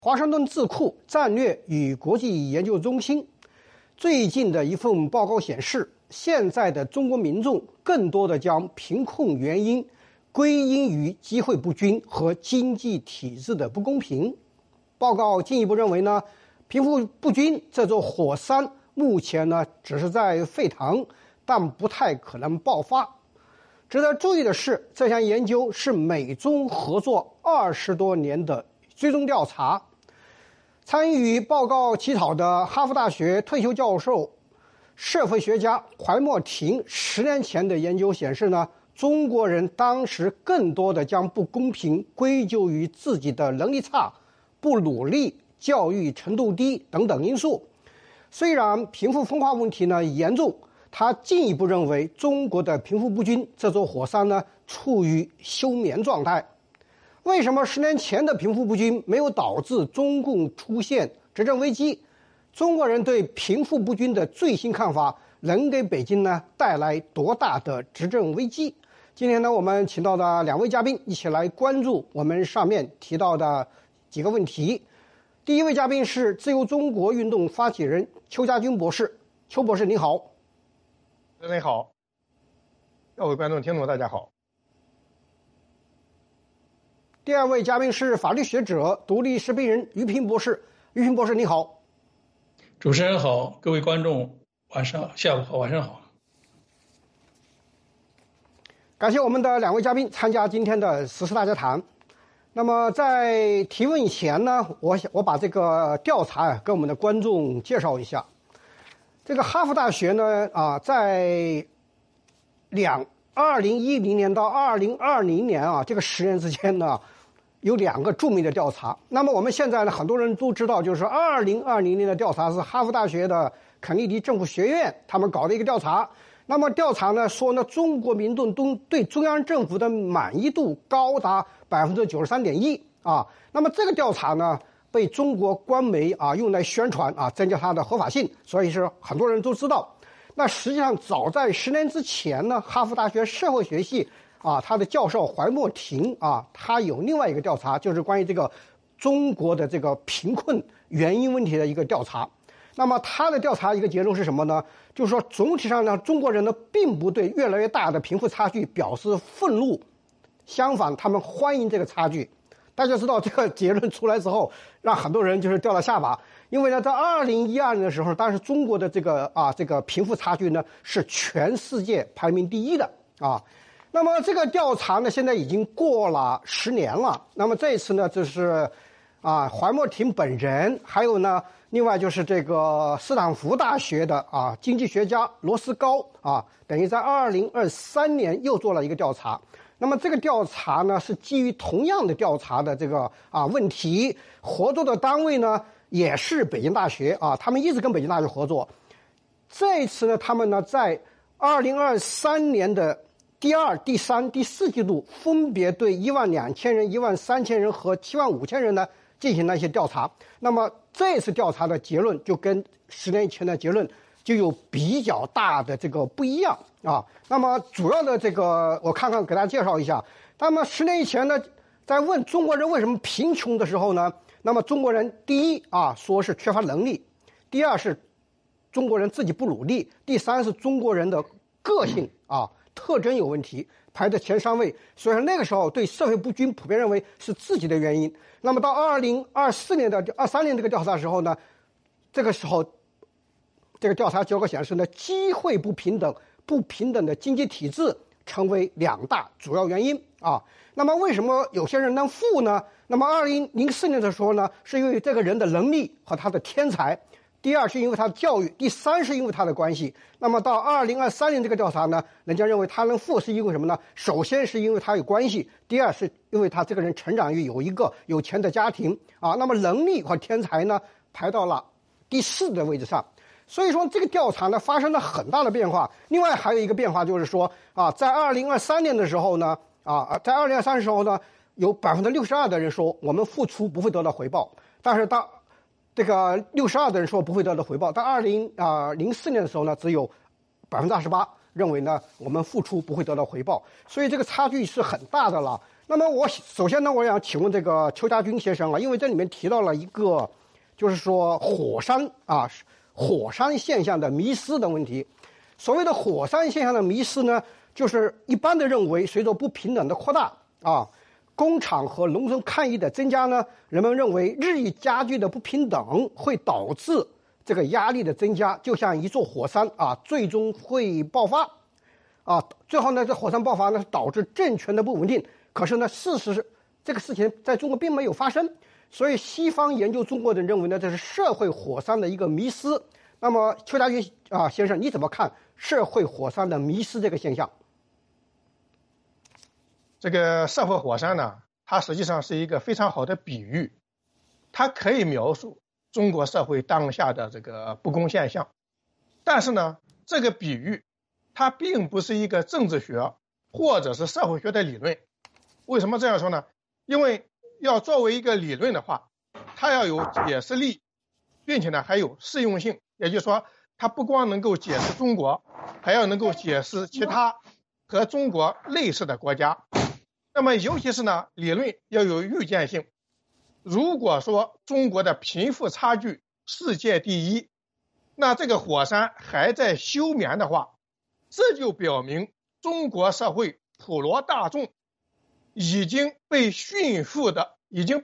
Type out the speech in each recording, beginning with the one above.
华盛顿智库战略与国际研究中心最近的一份报告显示，现在的中国民众更多的将贫困原因归因于机会不均和经济体制的不公平。报告进一步认为呢，贫富不均这座火山目前呢只是在沸腾，但不太可能爆发。值得注意的是，这项研究是美中合作20多年的追踪调查。参与报告起草的哈佛大学退休教授、社会学家怀默廷10年前的研究显示呢，中国人当时更多的将不公平归咎于自己的能力差、不努力、教育程度低等等因素。虽然贫富分化问题呢严重，他进一步认为中国的贫富不均这座火山呢处于休眠状态。为什么10年前的贫富不均没有导致中共出现执政危机？中国人对贫富不均的最新看法能给北京呢带来多大的执政危机？今天呢，我们请到的2位嘉宾一起来关注我们上面提到的几个问题。第一位嘉宾是自由中国运动发起人邱家军博士。邱博士您好。 各位好，各位观众听众大家好。 第二位嘉宾是法律学者、独立时评人于平博士。于平博士你好。 主持人好，各位观众下午好，晚上好。 感谢我们的2位嘉宾参加今天的时事大家谈。那么在提问以前呢，我把这个调查跟我们的观众介绍一下。这个哈佛大学呢在2010年到2020年这个10年之间呢，有2个著名的调查。那么我们现在呢，很多人都知道，就是2020年的调查是哈佛大学的肯尼迪政府学院他们搞的一个调查。那么调查呢说呢，中国民众都对中央政府的满意度高达93.1%那么这个调查呢被中国官媒用来宣传增加它的合法性，所以是很多人都知道。那实际上早在10年之前呢，哈佛大学社会学系他的教授怀默廷他有另外一个调查，就是关于这个中国的这个贫困原因问题的一个调查。那么他的调查一个结论是什么呢？就是说总体上呢，中国人呢并不对越来越大的贫富差距表示愤怒，相反他们欢迎这个差距。大家知道这个结论出来之后，让很多人就是掉了下巴，因为呢，在2012年的时候，当时中国的这个贫富差距呢是全世界排名第1的那么这个调查呢，现在已经过了10年了。那么这一次呢，就是怀默廷本人，还有呢，另外就是这个斯坦福大学的经济学家罗斯高等于在2023年又做了一个调查。那么这个调查呢是基于同样的调查的这个问题，合作的单位呢也是北京大学他们一直跟北京大学合作。这一次呢，他们呢在2023年的第2、第3、第4季度分别对12000人、13000人和75000人呢进行了一些调查。那么这次调查的结论就跟10年前的结论就有比较大的这个不一样那么主要的这个我看看给大家介绍一下。那么10年以前呢，在问中国人为什么贫穷的时候呢，那么中国人第一说是缺乏能力，第2是中国人自己不努力，第3是中国人的个性特征有问题，排在前3位。所以说那个时候对社会不均普遍认为是自己的原因。那么到2023年的23年这个调查的时候呢，这个时候这个调查结果显示呢，机会不平等的经济体制成为2大主要原因那么为什么有些人能富呢？那么2004年的时候呢，是因为这个人的能力和他的天才，第2是因为他的教育，第3是因为他的关系。那么到2023年这个调查呢，人家认为他能富是因为什么呢？首先是因为他有关系，第2是因为他这个人成长于有一个有钱的家庭那么能力和天才呢排到了第4的位置上。所以说这个调查呢发生了很大的变化。另外还有一个变化就是说在2023年的时候呢在2023的时候呢，有62%的人说我们付出不会得到回报，但是到这个62%的人说不会得到回报，到2004年的时候呢，只有28%， 认为呢我们付出不会得到回报，所以这个差距是很大的了。那么我首先呢，我想请问这个邱家军先生啊，因为这里面提到了一个，就是说火山现象的迷思的问题。所谓的火山现象的迷思呢，就是一般的认为，随着不平等的扩大工厂和农村抗议的增加呢，人们认为日益加剧的不平等会导致这个压力的增加，就像一座火山最终会爆发最后呢，这火山爆发呢导致政权的不稳定。可是呢，事实是这个事情在中国并没有发生，所以西方研究中国的人认为呢，这是社会火山的一个迷思。那么邱家军先生，你怎么看社会火山的迷思这个现象？ 这个社会火山呢，它实际上是一个非常好的比喻，它可以描述中国社会当下的这个不公现象。但是呢，这个比喻它并不是一个政治学或者是社会学的理论。为什么这样说呢？因为要作为一个理论的话，它要有解释力，并且呢还有适用性。也就是说，它不光能够解释中国，还要能够解释其他和中国类似的国家。那么尤其是呢，理论要有预见性。如果说中国的贫富差距世界第一，那这个火山还在休眠的话，这就表明中国社会普罗大众已经被驯服的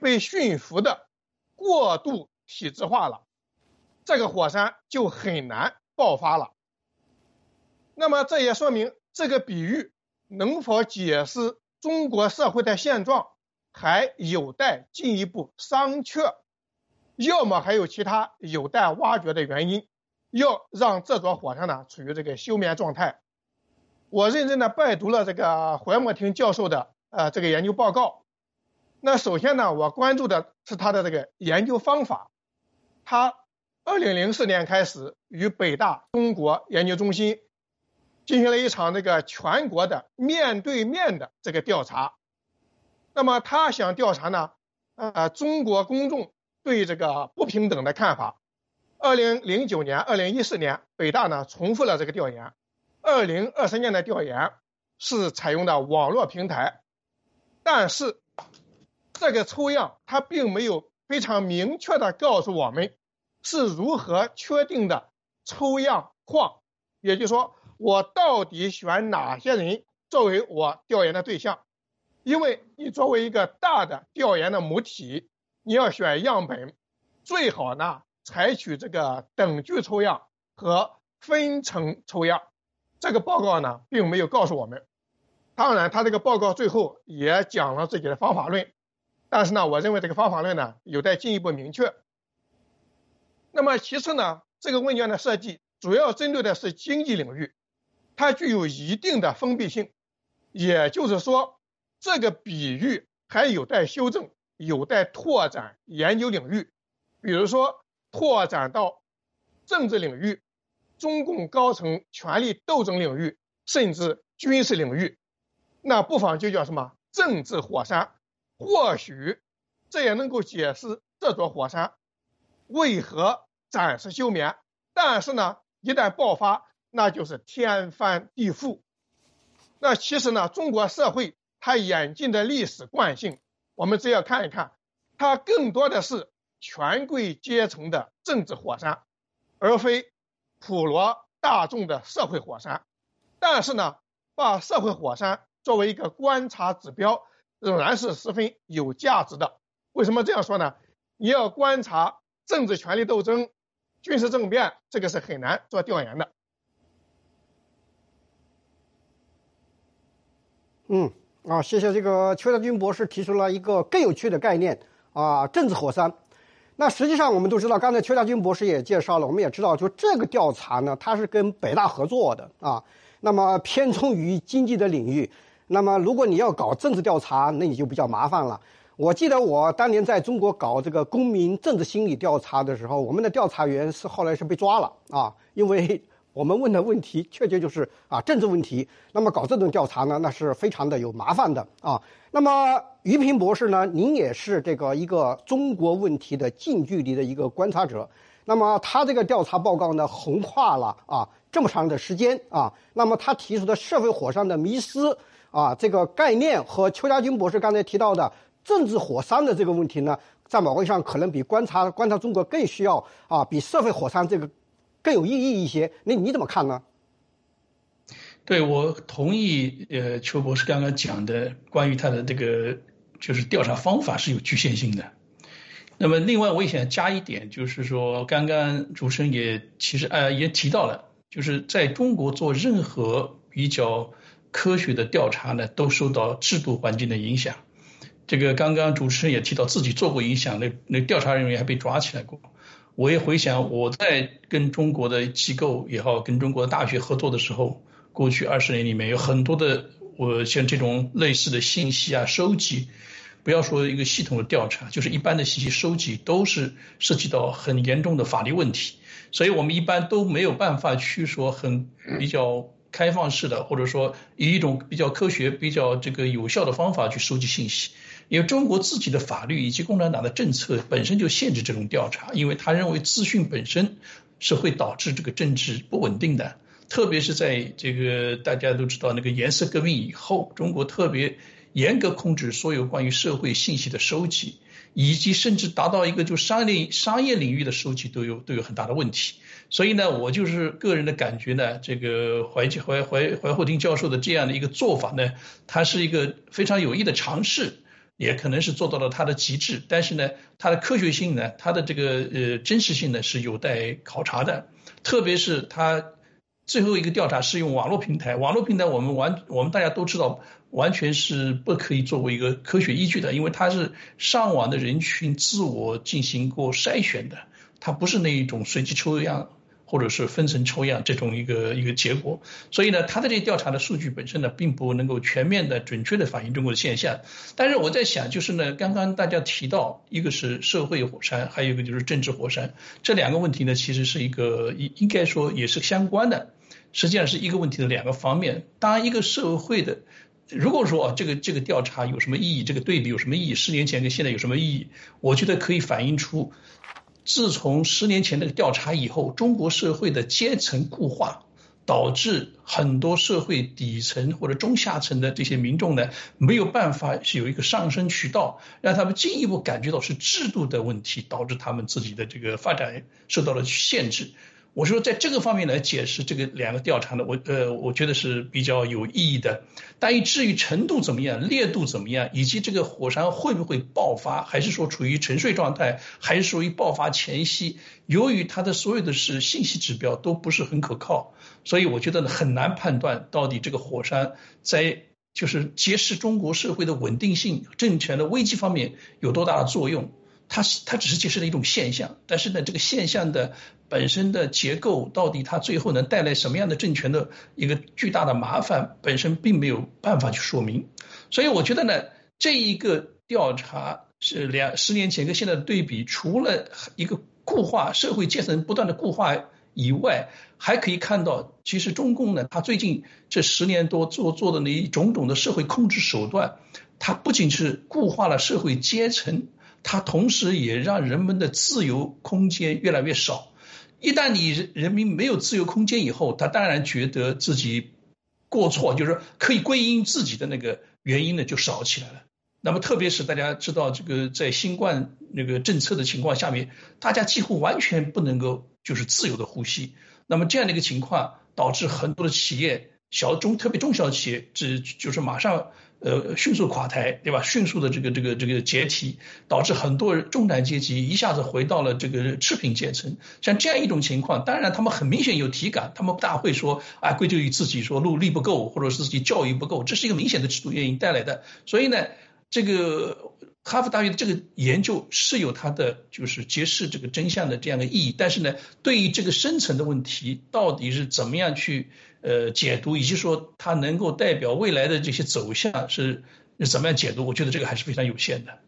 过度体制化了，这个火山就很难爆发了。那么这也说明这个比喻能否解释中国社会的现状还有待进一步商榷，要么还有其他有待挖掘的原因，要让这座火山呢处于这个休眠状态。我认真的拜读了这个怀默廷教授的这个研究报告。那首先呢，我关注的是他的这个研究方法。他2004年开始与北大中国研究中心进行了一场这个全国的面对面的这个调查。那么他想调查呢中国公众对这个不平等的看法。2009年、2014年，北大呢重复了这个调研。2023年的调研是采用的网络平台，但是这个抽样它并没有非常明确的告诉我们是如何确定的抽样框，也就是说我到底选哪些人作为我调研的对象。因为你作为一个大的调研的母体，你要选样本，最好呢采取这个等距抽样和分层抽样。这个报告呢并没有告诉我们。当然他这个报告最后也讲了自己的方法论，但是呢我认为这个方法论呢有待进一步明确。那么其次呢，这个问卷的设计主要针对的是经济领域，它具有一定的封闭性，也就是说这个比喻还有待修正，有待拓展研究领域，比如说拓展到政治领域、中共高层权力斗争领域，甚至军事领域。那不妨就叫什么政治火山，或许这也能够解释这座火山为何暂时休眠，但是呢一旦爆发那就是天翻地覆。那其实呢中国社会它演进的历史惯性，我们只要看一看，它更多的是权贵阶层的政治火山，而非普罗大众的社会火山。但是呢把社会火山作为一个观察指标仍然是十分有价值的。为什么这样说呢？你要观察政治权力斗争、军事政变，这个是很难做调研的。 谢谢这个邱家军博士提出了一个更有趣的概念政治火山。那实际上我们都知道，刚才邱家军博士也介绍了，我们也知道，就这个调查呢，它是跟北大合作的那么偏重于经济的领域。那么如果你要搞政治调查，那你就比较麻烦了。我记得我当年在中国搞这个公民政治心理调查的时候，我们的调查员后来是被抓了因为我们问的问题确切就是政治问题。那么搞这种调查呢，那是非常的有麻烦的那么于平博士呢，您也是这个一个中国问题的近距离的一个观察者。那么他这个调查报告呢，横跨了这么长的时间啊。那么他提出的社会火山的迷思这个概念和邱家军博士刚才提到的政治火山的这个问题呢，在某个意义上可能比观察中国更需要比社会火山这个更有意义一些。你怎么看呢？ 对，我同意邱博士刚刚讲的关于他的这个就是调查方法是有局限性的。那么另外我也想加一点，就是说刚刚主持人也提到了，就是在中国做任何比较科学的调查呢，都受到制度环境的影响。这个刚刚主持人也提到自己做过影响，那调查人员还被抓起来过。我也回想我在跟中国的机构也好，跟中国的大学合作的时候，过去20年里面有很多的像这种类似的信息收集，不要说一个系统的调查，就是一般的信息收集都是涉及到很严重的法律问题，所以我们一般都没有办法去说比较开放式的，或者说以一种比较科学、比较这个有效的方法去收集信息。因为中国自己的法律以及共产党的政策本身就限制这种调查，因为他认为资讯本身是会导致这个政治不稳定的。特别是在这个大家都知道那个颜色革命以后，中国特别严格控制所有关于社会信息的收集，以及甚至达到一个就商业领域的收集都有很大的问题。所以呢，我就是个人的感觉呢，这个怀厚庭教授的这样的一个做法呢，它是一个非常有益的尝试，也可能是做到了它的极致，但是呢，它的科学性呢，它的这个真实性呢是有待考察的。特别是它最后一个调查是用网络平台，我们大家都知道，完全是不可以作为一个科学依据的，因为它是上网的人群自我进行过筛选的，它不是那一种随机抽样或者是分层抽样这种一个结果。所以呢，它的这个调查的数据本身呢，并不能够全面的准确的反映中国的现象。但是我在想，就是呢，刚刚大家提到一个是社会火山，还有一个就是政治火山，这两个问题呢，其实是应该说也是相关的，实际上是一个问题的两个方面。当然一个社会的，如果说这个调查有什么意义，这个对比有什么意义，10年前跟现在有什么意义，我觉得可以反映出自从10年前那个调查以后，中国社会的阶层固化，导致很多社会底层或者中下层的这些民众呢，没有办法是有一个上升渠道，让他们进一步感觉到是制度的问题导致他们自己的这个发展受到了限制。我说在这个方面来解释这个两个调查呢，我觉得是比较有意义的。但至于程度怎么样、烈度怎么样，以及这个火山会不会爆发，还是说处于沉睡状态，还是属于爆发前夕，由于它的所有的信息指标都不是很可靠，所以我觉得呢很难判断到底这个火山在就是揭示中国社会的稳定性、政权的危机方面有多大的作用。它只是揭示了一种现象，但是呢，这个现象的本身的结构到底它最后能带来什么样的政权的一个巨大的麻烦，本身并没有办法去说明。所以我觉得呢，这一个调查是10年前跟现在的对比，除了一个固化社会阶层不断的固化以外，还可以看到，其实中共呢，它最近这10年多做的那一种种的社会控制手段，它不仅是固化了社会阶层，它同时也让人们的自由空间越来越少。一旦你人民没有自由空间以后，他当然觉得自己过错，就是可以归因自己的那个原因呢就少起来了。那么特别是大家知道这个在新冠那个政策的情况下面，大家几乎完全不能够就是自由的呼吸。那么这样的一个情况导致很多的企业特别中小企业就是马上迅速垮台，对吧？迅速的这个解体，导致很多中产阶级一下子回到了这个赤贫阶层。像这样一种情况，当然他们很明显有体感，他们不大会说归咎于自己说努力不够，或者是自己教育不够，这是一个明显的制度原因带来的。所以呢，这个哈佛大学的这个研究是有它的就是揭示这个真相的这样的意义，但是呢，对于这个深层的问题到底是怎么样去解读，以及说它能够代表未来的这些走向是怎么样解读，我觉得这个还是非常有限的。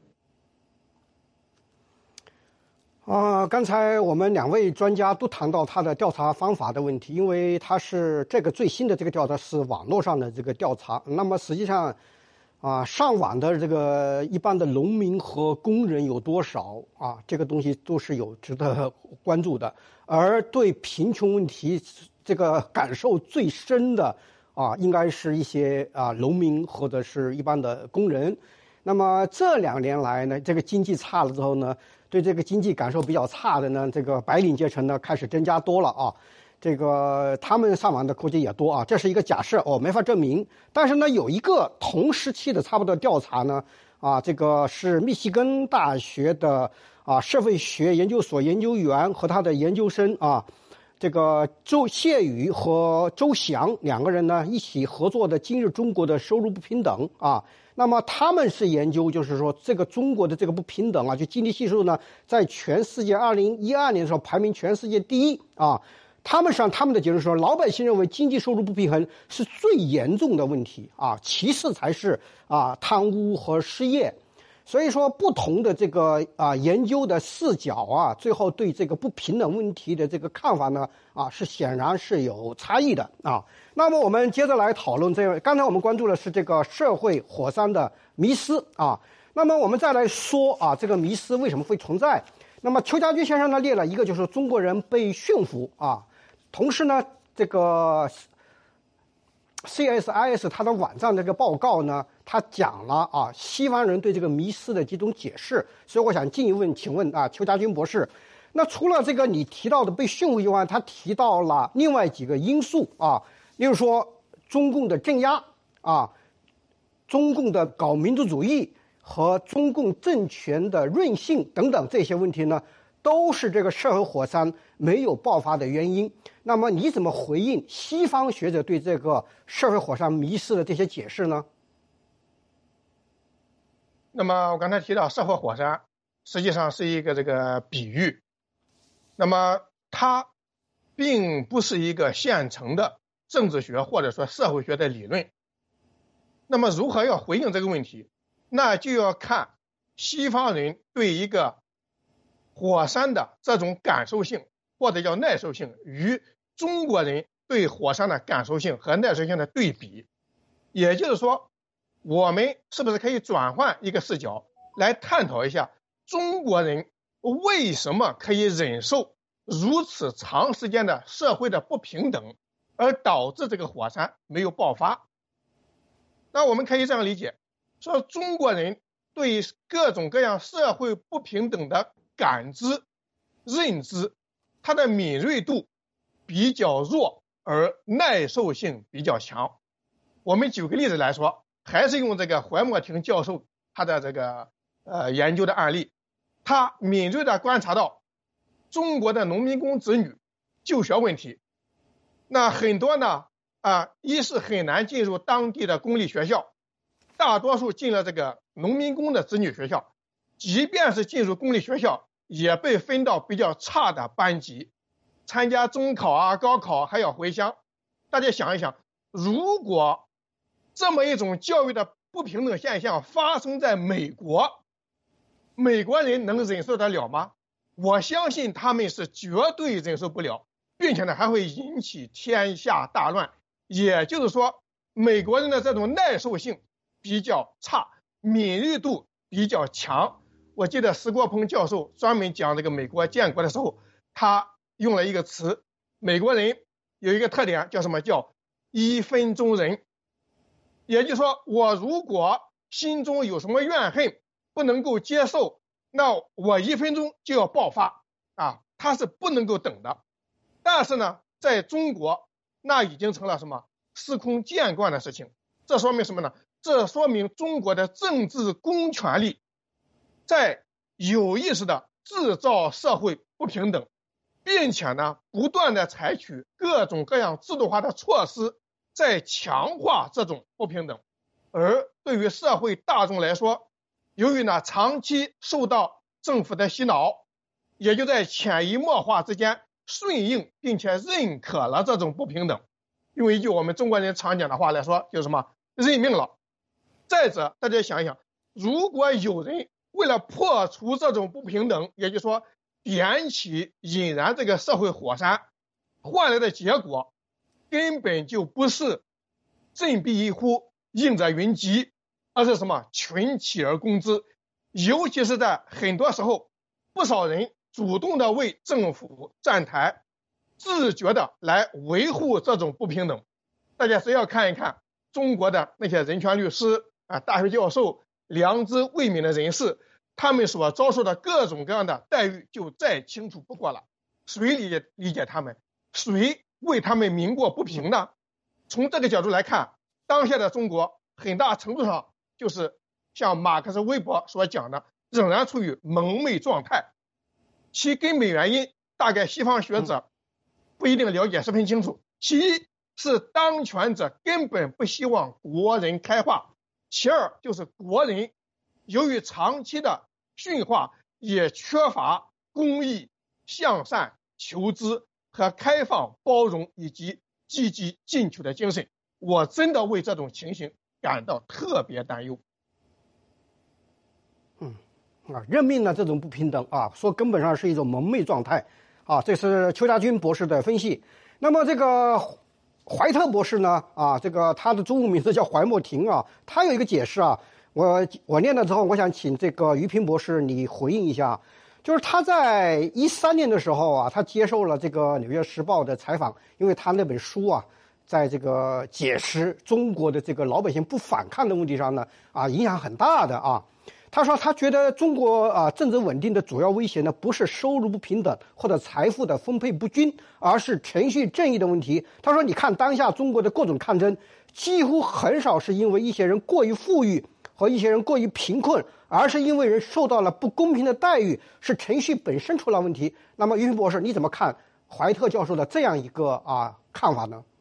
刚才我们2位专家都谈到他的调查方法的问题，因为他是这个最新的这个调查是网络上的这个调查。那么实际上上网的这个一般的农民和工人有多少啊？这个东西都是有值得关注的。而对贫穷问题这个感受最深的应该是一些农民或者是一般的工人。那么这2年来呢，这个经济差了之后呢，对这个经济感受比较差的呢，这个白领阶层呢开始增加多了啊。这个他们上网的估计也多啊，这是一个假设没法证明。但是呢，有一个同时期的差不多调查呢，这个是密西根大学的社会学研究所研究员和他的研究生这个周谢宇和周翔2个人呢一起合作的《今日中国的收入不平等》那么他们是研究，就是说这个中国的这个不平等就经济系数呢，在全世界2012年的时候排名全世界第1他们的结论说，老百姓认为经济收入不平衡是最严重的问题其次才是贪污和失业。所以说，不同的这个研究的视角最后对这个不平等问题的这个看法呢是显然是有差异的那么我们接着来讨论刚才我们关注的是这个社会火山的迷思那么我们再来说这个迷思为什么会存在？那么邱家军先生呢列了一个，就是中国人被驯服同时呢，这个 CSIS 它的网站这个报告呢，它讲了西方人对这个迷思的几种解释。所以我想进一步请问邱家军博士，那除了这个你提到的被驯服以外，他提到了另外几个因素例如说中共的镇压中共的搞民族主义和中共政权的韧性等等这些问题呢，都是这个社会火山没有爆发的原因。那么你怎么回应西方学者对这个社会火山迷思的这些解释呢？ 那么我刚才提到社会火山实际上是一个这个比喻，那么它并不是一个现成的政治学或者说社会学的理论。那么如何要回应这个问题，那就要看西方人对一个火山的这种感受性或者叫耐受性与中国人对火山的感受性和耐受性的对比。也就是说，我们是不是可以转换一个视角来探讨一下中国人为什么可以忍受如此长时间的社会的不平等，而导致这个火山没有爆发。那我们可以这样理解，说中国人对各种各样社会不平等的感知认知，它的敏锐度比较弱，而耐受性比较强。我们举个例子来说，还是用这个怀默廷教授他的这个研究的案例，他敏锐地观察到中国的农民工子女就学问题。那很多呢一是很难进入当地的公立学校，大多数进了这个农民工的子女学校，即便是进入公立学校也被分到比较差的班级，参加中考高考还要回乡。大家想一想，如果这么一种教育的不平等现象发生在美国，美国人能忍受得了吗？我相信他们是绝对忍受不了，并且呢还会引起天下大乱。也就是说，美国人的这种耐受性比较差，敏锐度比较强。我记得石国鹏教授专门讲这个美国建国的时候，他用了一个词，美国人有一个特点叫什么？叫1分钟人。也就是说，我如果心中有什么怨恨不能够接受，那我1分钟就要爆发它是不能够等的。但是呢，在中国那已经成了什么司空见惯的事情。这说明什么呢？这说明中国的政治公权力在有意识的制造社会不平等，并且呢不断的采取各种各样制度化的措施在强化这种不平等。而对于社会大众来说，由于呢长期受到政府的洗脑，也就在潜移默化之间顺应并且认可了这种不平等。用一句我们中国人常讲的话来说，就是什么？认命了。再者，大家想一想，如果有人为了破除这种不平等，也就是说点起引燃这个社会火山，换来的结果根本就不是振臂一呼应者云集， 而是什么群起而攻之。尤其是在很多时候，不少人主动的为政府站台，自觉的来维护这种不平等。大家只要看一看中国的那些人权律师啊、大学教授、良知未泯的人士，他们所遭受的各种各样的待遇就再清楚不过了。谁理解他们？谁为他们鸣过不平呢？从这个角度来看，当下的中国很大程度上就是像马克思韦伯所讲的，仍然处于蒙昧状态。其根本原因，大概西方学者不一定了解十分清楚。其一是当权者根本不希望国人开化，其二就是国人由于长期的驯化，也缺乏公益、向善、求知和开放、包容以及积极进取的精神。我真的为这种情形感到特别担忧。 任命的这种不平等啊，说根本上是一种蒙昧状态啊，这是邱家军博士的分析。那么这个怀特博士呢啊，这个他的中文名字叫怀默廷啊，他有一个解释啊，我念了之后，我想请这个于平博士你回应一下。就是他在2013年的时候啊，他接受了这个《纽约时报》的采访，因为他那本书啊，在这个解释中国的这个老百姓不反抗的问题上呢，啊，影响很大的啊。他说他觉得中国啊政治稳定的主要威胁呢，不是收入不平等或者财富的分配不均，而是程序正义的问题。他说你看当下中国的各种抗争，几乎很少是因为一些人过于富裕和一些人过于贫困，而是因为人受到了不公平的待遇，是程序本身出了问题。那么于平博士你怎么看怀特教授的这样一个看法呢？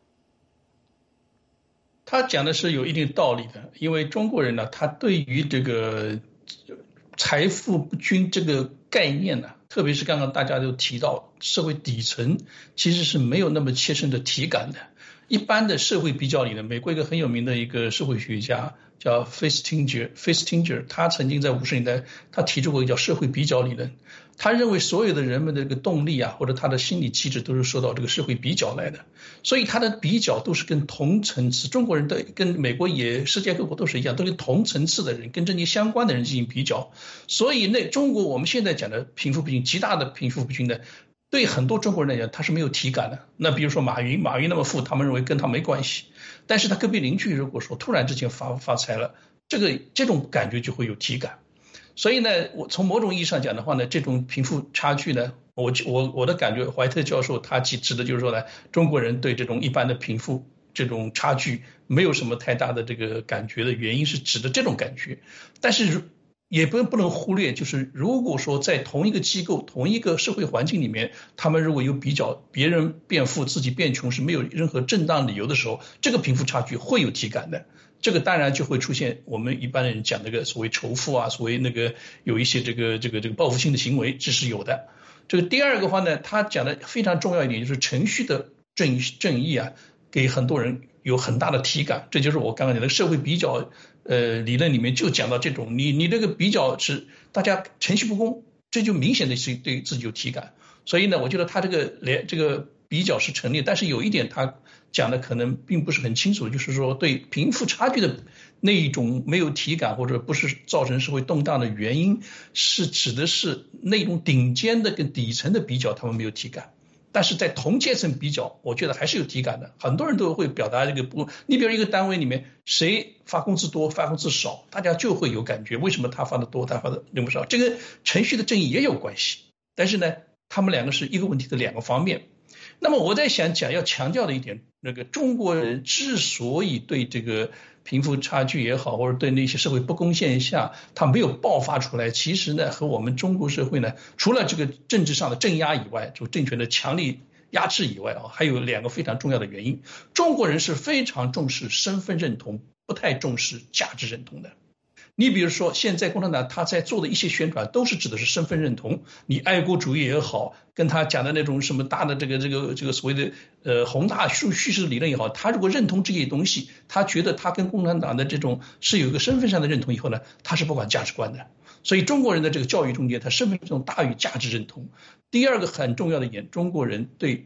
他讲的是有一定道理的，因为中国人呢，他对于这个财富不均这个概念呢，特别是刚刚大家都提到社会底层其实是没有那么切身的体感的。一般的社会比较理论，美国一个很有名的一个社会学家叫 Festinger， 他曾经在50年代他提出过一个叫社会比较理论。他认为所有的人们的这个动力啊，或者他的心理气质都是受到这个社会比较来的，所以他的比较都是跟同层次，中国人的跟美国也世界各国都是一样，都跟同层次的人跟这些相关的人进行比较。所以中国我们现在讲的贫富不均，极大的贫富不均的，对很多中国人来讲他是没有体感的。那比如说马云那么富，他们认为跟他没关系，但是他隔壁邻居如果说突然之间发财了，这种感觉就会有体感。所以呢，我从某种意义上讲的话呢，这种贫富差距呢，我的感觉，怀特教授他指的就是说呢，中国人对这种一般的贫富这种差距没有什么太大的这个感觉的原因是指的这种感觉。但是也不能忽略，就是如果说在同一个机构、同一个社会环境里面，他们如果有比较，别人变富，自己变穷是没有任何正当理由的时候，这个贫富差距会有体感的。这个当然就会出现我们一般人讲这个所谓仇富啊，所谓那个有一些这个报复性的行为，这是有的。这个第二个话呢，他讲的非常重要一点就是程序的正义啊，给很多人有很大的体感。这就是我刚刚讲的社会比较理论里面就讲到这种，你这个比较是大家程序不公，这就明显的是对自己有体感。所以呢，我觉得他这个比较是成立，但是有一点他讲的可能并不是很清楚，就是说对贫富差距的那一种没有体感或者不是造成社会动荡的原因，是指的是那种顶尖的跟底层的比较他们没有体感，但是在同阶层比较我觉得还是有体感的。很多人都会表达这个不，你比如一个单位里面谁发工资多发工资少，大家就会有感觉，为什么他发的多他发的那么少，这个程序的正义也有关系。但是呢，他们两个是一个问题的两个方面。那么我在想讲要强调的一点，那个中国人之所以对这个贫富差距也好，或者对那些社会不公现象他没有爆发出来，其实呢和我们中国社会呢除了这个政治上的镇压以外，就政权的强力压制以外还有两个非常重要的原因。中国人是非常重视身份认同，不太重视价值认同的。你比如说现在共产党他在做的一些宣传都是指的是身份认同，你爱国主义也好，跟他讲的那种什么大的这个所谓的宏大叙事理论也好，他如果认同这些东西，他觉得他跟共产党的这种是有一个身份上的认同以后呢，他是不管价值观的。所以中国人的这个教育中间，他身份认同大于价值认同。第二个很重要的一点，中国人对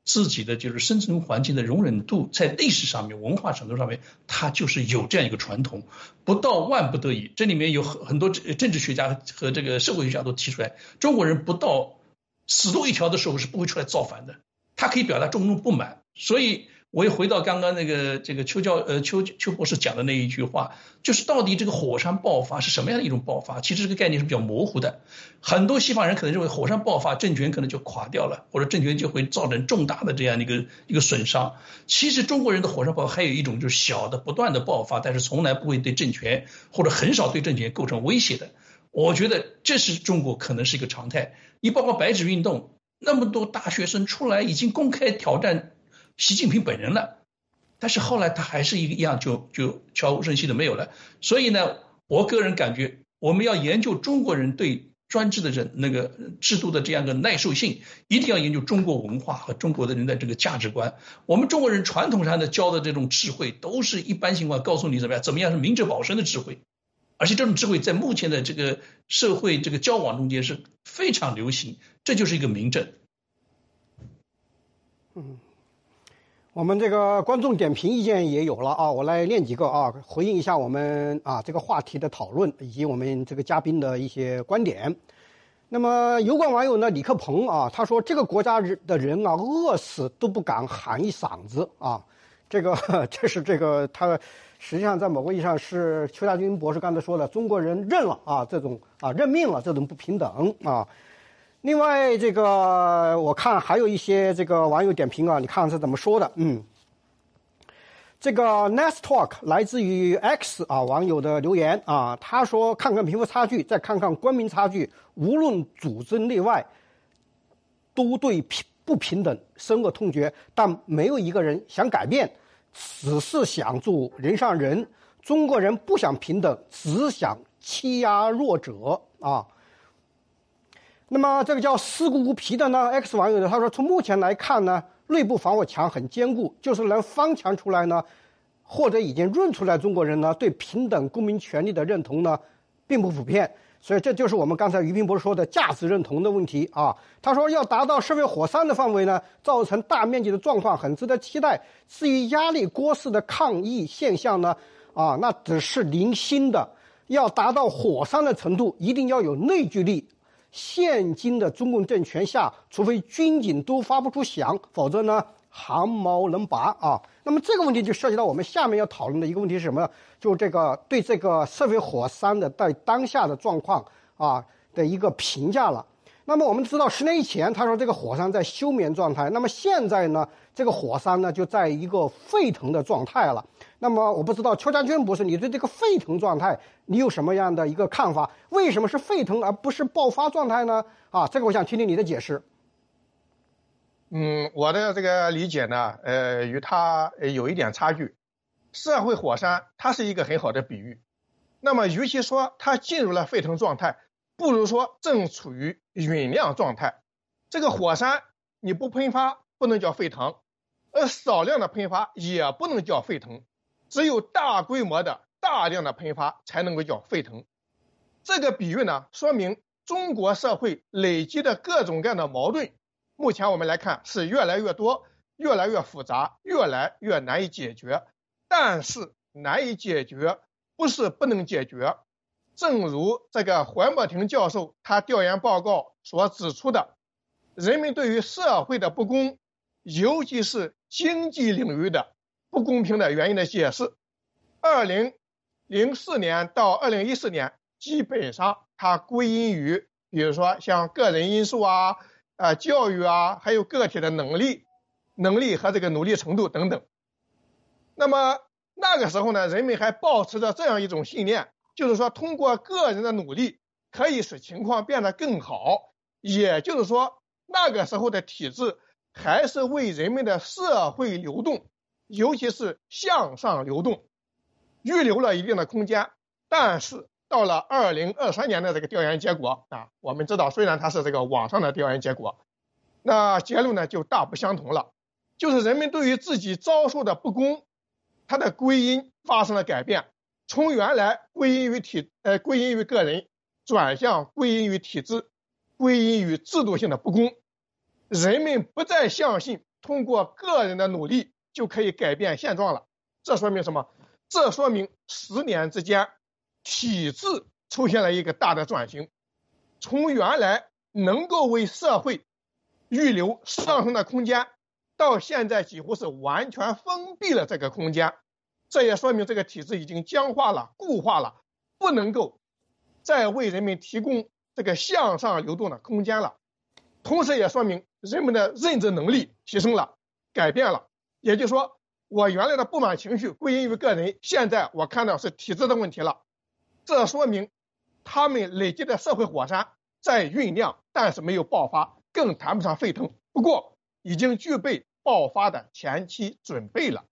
自己的就是生存环境的容忍度，在历史上面、文化程度上面，它就是有这样一个传统。不到万不得已，这里面有很多政治学家和这个社会学家都提出来，中国人不到死路一条的时候是不会出来造反的，他可以表达种种不满。所以我也回到刚刚这个邱博士讲的那一句话，就是到底这个火山爆发是什么样的一种爆发？其实这个概念是比较模糊的。很多西方人可能认为火山爆发政权可能就垮掉了，或者政权就会造成重大的这样的一个损伤。其实中国人的火山爆发还有一种就是小的不断的爆发，但是从来不会对政权或者很少对政权构成威胁的。我觉得这是中国可能是一个常态。你包括白纸运动，那么多大学生出来已经公开挑战习近平本人了，但是后来他还是一样就悄无声息的没有了。所以呢，我个人感觉我们要研究中国人对专制的人那个制度的这样一个耐受性，一定要研究中国文化和中国的人的这个价值观。我们中国人传统上的教的这种智慧，都是一般情况告诉你怎么样是明哲保身的智慧，而且这种智慧在目前的这个社会这个交往中间是非常流行，这就是一个明证。 我们这个观众点评意见也有了啊，我来念几个啊，回应一下我们这个话题的讨论以及我们这个嘉宾的一些观点。那么有关网友呢，李克鹏啊，他说这个国家的人啊，饿死都不敢喊一嗓子啊，这是这个他实际上在某个意义上是邱家军博士刚才说的，中国人认了啊这种认命了这种不平等啊。另外，这个我看还有一些这个网友点评啊，你看是怎么说的？这个 Nest Talk 来自于 X 网友的留言啊，他说看看贫富差距，再看看官民差距，无论组织内外，都对不平等深恶痛绝，但没有一个人想改变，只是想做人上人。中国人不想平等，只想欺压弱者啊。那么这个叫湿咕咕皮的呢 ，X 网友的他说，从目前来看呢，内部防火墙很坚固，就是能翻墙出来呢，或者已经润出来中国人呢，对平等公民权利的认同呢，并不普遍。所以这就是我们刚才于平博士说的价值认同的问题啊。他说要达到社会火山的范围呢，造成大面积的状况很值得期待。至于压力锅式的抗议现象呢，那只是零星的。要达到火山的程度，一定要有内聚力。现今的中共政权下，除非军警都发不出响，否则呢，汗毛能拔啊。那么这个问题就涉及到我们下面要讨论的一个问题是什么？就这个对这个社会火山的在当下的状况的一个评价了。那么我们知道10年以前他说这个火山在休眠状态，那么现在呢，这个火山呢就在一个沸腾的状态了。那么我不知道邱家军博士，你对这个沸腾状态你有什么样的一个看法？为什么是沸腾而不是爆发状态呢？这个我想听听你的解释。 我的这个理解呢，与他有一点差距。社会火山它是一个很好的比喻。那么与其说它进入了沸腾状态，不如说正处于酝酿状态。这个火山你不喷发不能叫沸腾，而少量的喷发也不能叫沸腾，只有大规模的大量的喷发才能够叫沸腾。这个比喻呢，说明中国社会累积的各种各样的矛盾，目前我们来看是越来越多，越来越复杂，越来越难以解决。但是难以解决不是不能解决，正如这个怀默庭教授他调研报告所指出的，人们对于社会的不公，尤其是经济领域的不公平的原因的解释，2004年到2014年基本上它归因于比如说像个人因素教育还有个体的能力和这个努力程度等等。那么那个时候呢，人们还抱持着这样一种信念，就是说通过个人的努力可以使情况变得更好，也就是说那个时候的体制还是为人们的社会流动，尤其是向上流动预留了一定的空间。但是到了2023年的这个调研结果我们知道虽然它是这个网上的调研结果，那结论呢就大不相同了，就是人们对于自己遭受的不公，它的归因发生了改变，从原来归因于个人，转向归因于体制，归因于制度性的不公。人们不再相信通过个人的努力就可以改变现状了。这说明什么？这说明10年之间，体制出现了一个大的转型，从原来能够为社会预留上升的空间，到现在几乎是完全封闭了这个空间。这也说明这个体制已经僵化了、固化了，不能够再为人们提供这个向上流动的空间了。同时也说明人们的认知能力提升了、改变了。也就是说，我原来的不满情绪归因于个人，现在我看到是体制的问题了。这说明他们累积的社会火山在酝酿，但是没有爆发，更谈不上沸腾。不过已经具备爆发的前期准备了。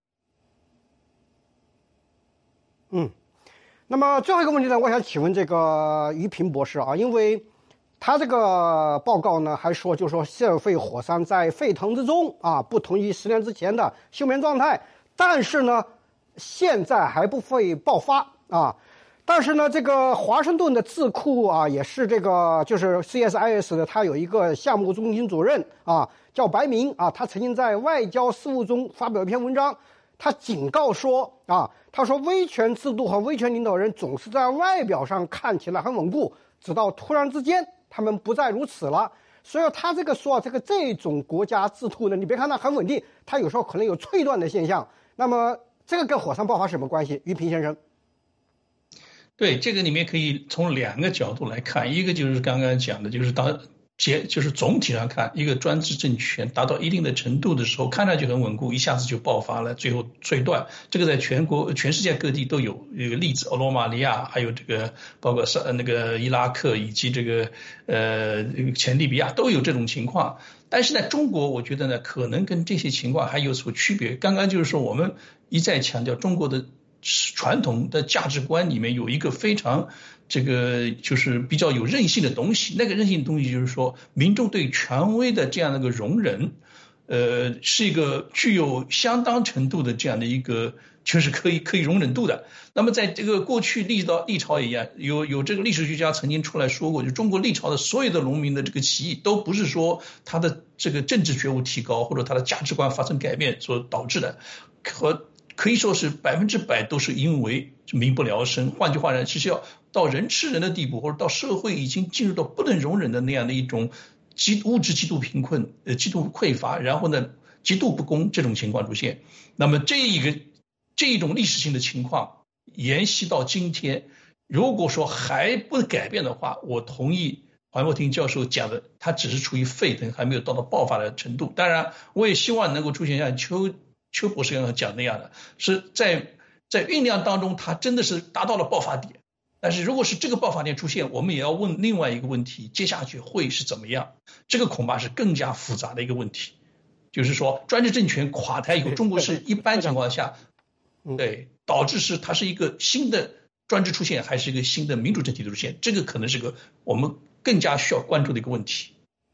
那么最后一个问题呢，我想请问这个于平博士啊，因为他这个报告呢还说，就是说社会火山在沸腾之中啊，不同于10年之前的休眠状态，但是呢，现在还不会爆发啊。但是呢，这个华盛顿的智库啊，也是这个就是 CSIS 的，他有一个项目中心主任啊，叫白明啊，他曾经在外交事务中发表一篇文章，他警告说啊，他说威权制度和威权领导人总是在外表上看起来很稳固，直到突然之间他们不再如此了。所以他这个说这种国家制度呢，你别看它很稳定，它有时候可能有脆断的现象。那么这个跟火山爆发是什么关系？于平先生。 对，这个里面可以从2个角度来看，一个就是刚刚讲的，就是总体上看，一个专制政权达到一定的程度的时候，看上去很稳固，一下子就爆发了，最后脆断。这个在全世界各地都有一个例子，罗马尼亚，还有这个包括那个伊拉克以及这个前利比亚都有这种情况。但是在中国，我觉得呢，可能跟这些情况还有所区别。刚刚就是说，我们一再强调中国的传统的价值观里面有一个非常这个就是比较有韧性的东西，那个韧性的东西就是说民众对权威的这样的一个容忍，是一个具有相当程度的这样的一个就是可以容忍度的。那么在这个过去历朝也一样，有这个历史学家曾经出来说过，就中国历朝的所有的农民的这个起义都不是说他的这个政治觉悟提高或者他的价值观发生改变所导致的，可以说是100%都是因为民不聊生。换句话说，其实要到人吃人的地步，或者到社会已经进入到不能容忍的那样的一种物质极度贫困、极度匮乏，然后呢极度不公这种情况出现。那么这一种历史性的情况沿袭到今天，如果说还不改变的话，我同意黄国庭教授讲的，它只是处于沸腾，还没有到爆发的程度。当然，我也希望能够出现像邱博士刚刚讲那样的，是在酝酿当中，它真的是达到了爆发点。但是如果是这个爆发点出现，我们也要问另外一个问题：接下去会是怎么样？这个恐怕是更加复杂的一个问题。就是说，专制政权垮台以后，中国是一般情况下，对，导致是它是一个新的专制出现，还是一个新的民主政体的出现？这个可能是个我们更加需要关注的一个问题。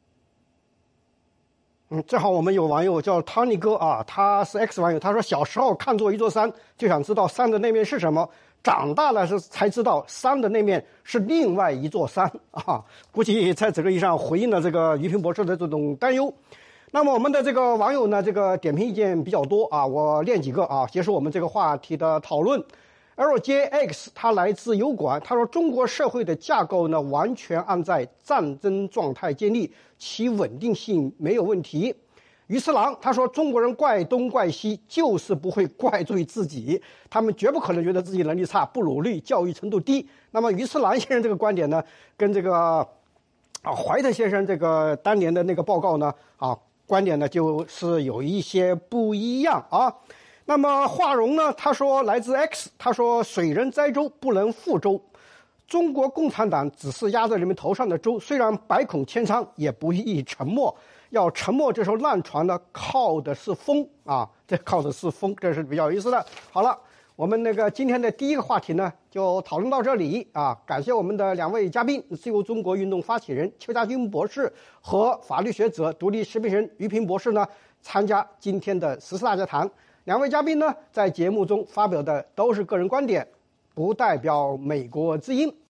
正好我们有网友叫 Tony 哥啊，他是 X 网友，他说小时候看作一座山，就想知道山的那面是什么，长大了才知道山的那面是另外一座山啊。估计在这个意义上回应了这个于平博士的这种担忧。那么我们的这个网友呢，这个点评意见比较多啊，我念几个啊，结束我们这个话题的讨论。LJX 他来自油管，他说中国社会的架构呢完全按在战争状态建立，其稳定性没有问题。于次郎他说中国人怪东怪西就是不会怪罪自己，他们绝不可能觉得自己能力差、不努力、教育程度低。那么于次郎先生这个观点呢，跟这个怀特先生这个当年的那个报告呢观点呢就是有一些不一样啊。那么华荣呢，他说来自 X， 他说水能载舟不能覆舟，中国共产党只是压在人们头上的舟，虽然百孔千疮也不易沉没，要沉没这艘烂船呢靠的是风啊，这靠的是风，这是比较有意思的。好了，我们今天的第一个话题呢就讨论到这里啊，感谢我们的2位嘉宾，自由中国运动发起人邱家军博士和法律学者、独立时评人于平博士呢参加今天的14大家谈。2位嘉宾呢，在节目中发表的都是个人观点，不代表美国之音。